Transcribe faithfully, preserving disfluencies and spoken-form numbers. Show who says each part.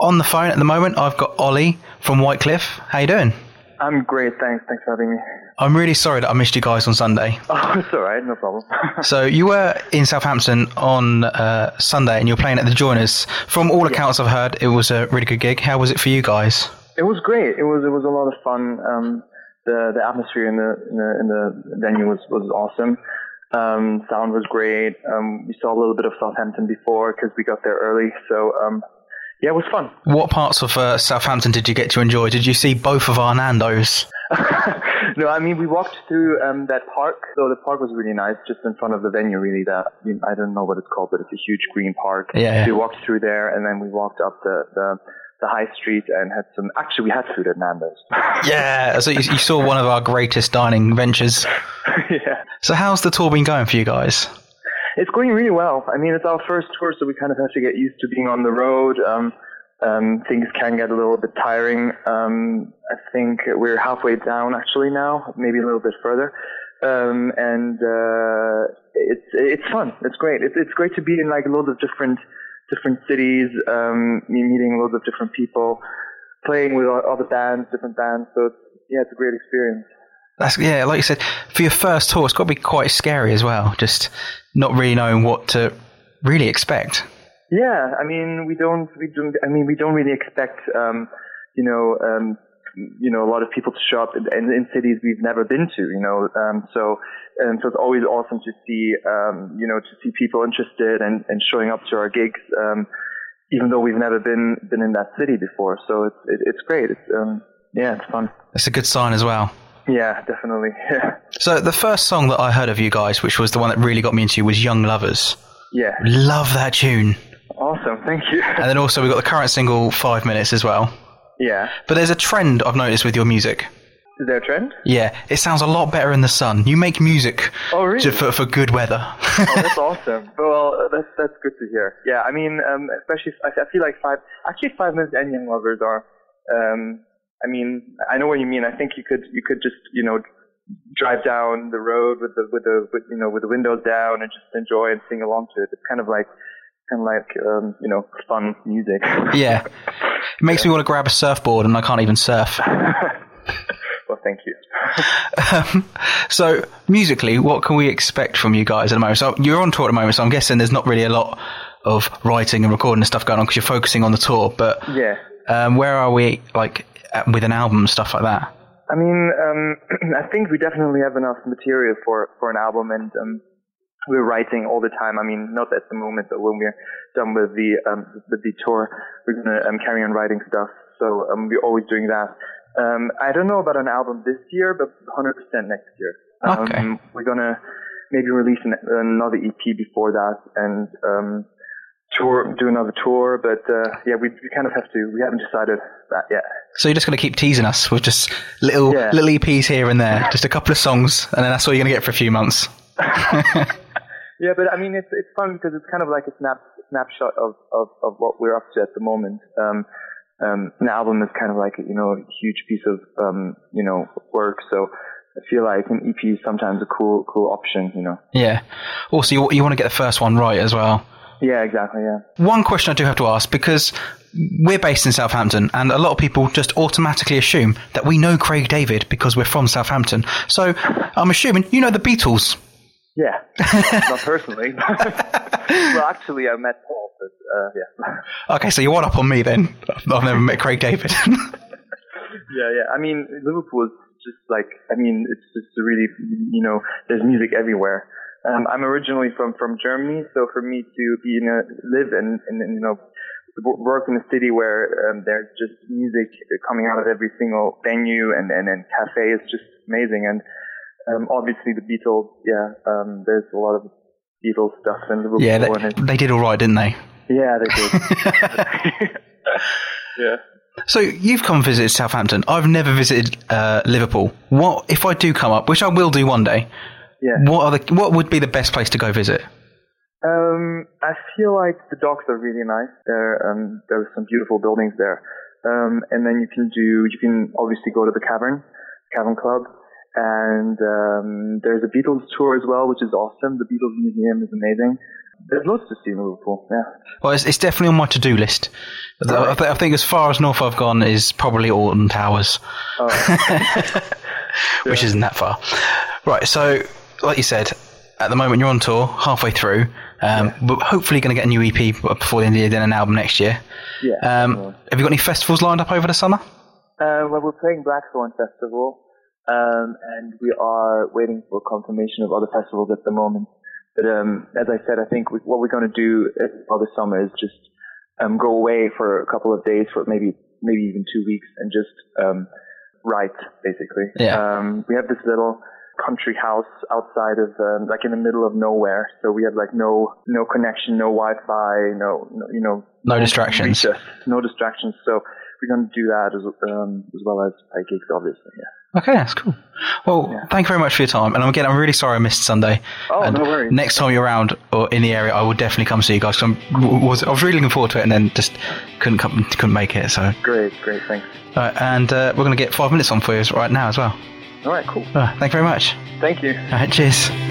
Speaker 1: On the phone at the moment, I've got Ollie from Whitecliffe. How you doing?
Speaker 2: I'm great, thanks. Thanks for having me.
Speaker 1: I'm really sorry that I missed you guys on Sunday.
Speaker 2: Oh, it's all right, no problem.
Speaker 1: So you were in Southampton on uh, Sunday and you were playing at the Joiners. From all accounts I've heard, it was a really good gig. How was it for you guys?
Speaker 2: It was great. It was it was a lot of fun. Um, the the atmosphere in the in the, in the venue was was awesome. Um, sound was great. Um, we saw a little bit of Southampton before because we got there early. So um, yeah, it was fun.
Speaker 1: What parts of uh, Southampton did you get to enjoy? Did you see both of our Nandos?
Speaker 2: No, I mean, we walked through um, that park. So the park was really nice, just in front of the venue, really. That I, mean, I don't know what it's called, but it's a huge green park.
Speaker 1: Yeah, yeah.
Speaker 2: We walked through there, and then we walked up the, the, the high street and had some... Actually, we had food at Nando's.
Speaker 1: Yeah, so you, you saw one of our greatest dining ventures.
Speaker 2: Yeah.
Speaker 1: So how's the tour been going for you guys?
Speaker 2: It's going really well. I mean, it's our first tour, so we kind of have to get used to being on the road. Um, um, things can get a little bit tiring. Um, I think we're halfway down actually now, maybe a little bit further. Um, and uh, it's it's fun. It's great. It's it's great to be in like loads of different different cities, um, meeting loads of different people, playing with other bands, different bands. So it's, yeah, it's a great experience.
Speaker 1: That's, yeah, like you said, for your first tour, it's got to be quite scary as well. Just not really knowing what to really expect.
Speaker 2: Yeah, I mean, we don't, we don't, I mean, we don't really expect, um, you know, um, you know, a lot of people to show up in, in cities we've never been to, you know, um, so, and so it's always awesome to see, um, you know, to see people interested and, and showing up to our gigs, um, even though we've never been, been in that city before. So it's, it, it's great. It's, um, yeah, it's fun.
Speaker 1: It's a good sign as well.
Speaker 2: Yeah, definitely. Yeah.
Speaker 1: So the first song that I heard of you guys, which was the one that really got me into you, was Young Lovers.
Speaker 2: Yeah.
Speaker 1: Love that tune.
Speaker 2: Awesome, thank you.
Speaker 1: And then also we've got the current single, Five Minutes, as well.
Speaker 2: Yeah.
Speaker 1: But there's a trend I've noticed with your music.
Speaker 2: Is there a trend?
Speaker 1: Yeah, it sounds a lot better in the sun. You make music
Speaker 2: oh, really?
Speaker 1: for, for good weather.
Speaker 2: Oh, that's awesome. Well, that's that's good to hear. Yeah, I mean, um, especially, I, I feel like five, actually Five Minutes and Young Lovers are, um, I mean, I know what you mean. I think you could you could just, you know, drive down the road with the with the with, you know with the windows down and just enjoy and sing along to it. It's kind of like kind of like um, you know fun music.
Speaker 1: Yeah, it makes yeah. me want to grab a surfboard, and I can't even surf.
Speaker 2: Well, thank you.
Speaker 1: um, so musically, what can we expect from you guys at the moment? So you're on tour at the moment, so I'm guessing there's not really a lot of writing and recording and stuff going on because you're focusing on the tour. But
Speaker 2: yeah,
Speaker 1: um, where are we like with an album and stuff like that?
Speaker 2: I mean, um, I think we definitely have enough material for, for an album, and um, we're writing all the time. I mean, not at the moment, but when we're done with the um, with the tour, we're gonna um, carry on writing stuff. So um, we're always doing that. Um, I don't know about an album this year, but one hundred percent next year. Um,
Speaker 1: okay.
Speaker 2: We're gonna maybe release an, another E P before that, and um, tour, do another tour. But uh, yeah, we, we kind of have to. We haven't decided that yet.
Speaker 1: So you're just going to keep teasing us with just little yeah. little E Ps here and there, just a couple of songs, and then that's all you're going to get for a few months.
Speaker 2: Yeah, but I mean, it's it's fun because it's kind of like a snap snapshot of, of, of what we're up to at the moment. Um, um, an album is kind of like you know a huge piece of um, you know work, so I feel like an E P is sometimes a cool cool option, you know.
Speaker 1: Yeah. Also, you you want to get the first one right as well.
Speaker 2: Yeah, exactly. Yeah.
Speaker 1: One question I do have to ask, because we're based in Southampton, and a lot of people just automatically assume that we know Craig David because we're from Southampton. So I'm assuming you know the Beatles.
Speaker 2: Yeah, not personally. Well, actually, I met Paul, but uh, yeah.
Speaker 1: Okay, so you're one up on me then. I've never met Craig David.
Speaker 2: Yeah, yeah. I mean, Liverpool is just like, I mean, it's just really, you know, there's music everywhere. Um, I'm originally from, from Germany, so for me to be in a, live and, and, and you know, work in a city where um, there's just music coming out of every single venue and, and, and cafe is just amazing. And um, obviously the Beatles, yeah, um, there's a lot of Beatles stuff in Liverpool.
Speaker 1: Yeah, they,
Speaker 2: and
Speaker 1: they did all right, didn't they?
Speaker 2: Yeah, they did. Yeah.
Speaker 1: So you've come visit Southampton. I've never visited uh, Liverpool. What if I do come up, which I will do one day?
Speaker 2: Yeah.
Speaker 1: What are the what would be the best place to go visit?
Speaker 2: Um, I feel like the docks are really nice. There, um, there are some beautiful buildings there. Um, and then you can do, you can obviously go to the Cavern, Cavern Club, and um, there's a Beatles tour as well, which is awesome. The Beatles Museum is amazing. there's loads to see in Liverpool. Yeah.
Speaker 1: Well, it's, it's definitely on my to-do list. Right. I, th- I think as far as north I've gone is probably Alton Towers, oh. which yeah. isn't that far. Right. So, like you said, at the moment you're on tour, halfway through. Um, yeah. But hopefully going to get a new E P before the end of the year, then an album next year.
Speaker 2: Yeah.
Speaker 1: Um, have you got any festivals lined up over the summer?
Speaker 2: Uh, well, we're playing Blackthorn Festival, um, and we are waiting for confirmation of other festivals at the moment. But um, as I said, I think we, what we're going to do for the summer is just um, go away for a couple of days, for maybe maybe even two weeks, and just um, write, basically.
Speaker 1: Yeah.
Speaker 2: Um, we have this little country house outside of, um, like in the middle of nowhere. So we have like no no connection, no Wi-Fi, no, no you know,
Speaker 1: no distractions,
Speaker 2: no distractions. So we're going to do that as um, as well as play gigs, obviously. Yeah.
Speaker 1: Okay, that's cool. Well, yeah. Thank you very much for your time. And again, I'm really sorry I missed Sunday.
Speaker 2: Oh,
Speaker 1: and
Speaker 2: no worries.
Speaker 1: Next time you're around or in the area, I will definitely come see you guys. I'm, was, I was really looking forward to it, and then just couldn't come, couldn't make it. So
Speaker 2: great, great, thanks.
Speaker 1: All right, and uh, we're going to get five minutes on for you right now as well.
Speaker 2: All right, cool.
Speaker 1: Uh, thank you very much.
Speaker 2: Thank you.
Speaker 1: All right, cheers.